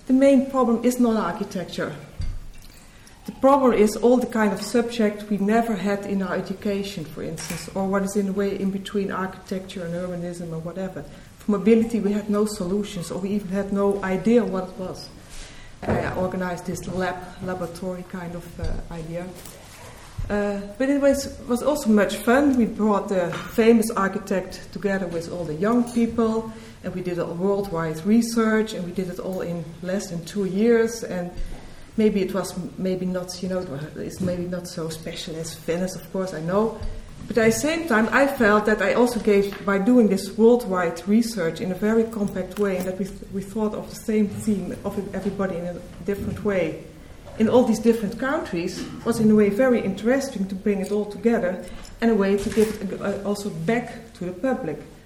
the main problem is not architecture. The problem is all the kind of subjects we never had in our education, for instance, or what is in a way in between architecture and urbanism or whatever. For mobility, we had no solutions, or we even had no idea what it was. I organized this laboratory kind of idea. But it was also much fun. We brought the famous architect together with all the young people, and we did a worldwide research, and we did it all in less than 2 years. And maybe it was not, it's maybe not so special as Venice, of course, I know. But at the same time, I felt that I also gave, by doing this worldwide research in a very compact way, and that we thought of the same theme of everybody in a different way, in all these different countries, was in a way very interesting to bring it all together, and a way to give it also back to the public.